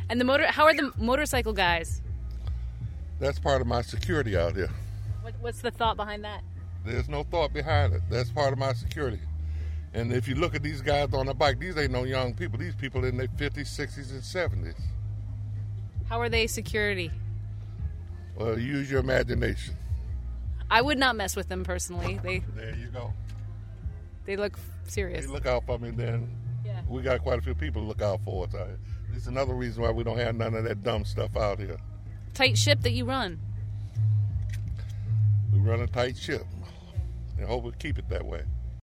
And how are the motorcycle guys? That's part of my security out here. What's the thought behind that? There's no thought behind it. That's part of my security. And if you look at these guys on the bike, these ain't no young people. These people in their 50s, 60s, and 70s. How are they security? Well, use your imagination. I would not mess with them personally. There you go. They look serious. They look out for me, then Yeah. we got quite a few people to look out for us out here. It's another reason why we don't have none of that dumb stuff out here. Tight ship that you run. We run a tight ship and hope we keep it that way.